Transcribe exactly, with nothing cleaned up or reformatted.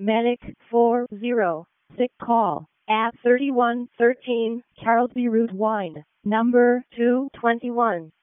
Medic four zero. Sick call at thirty-one thirteen Charles B. Route Wine, number two twenty-one.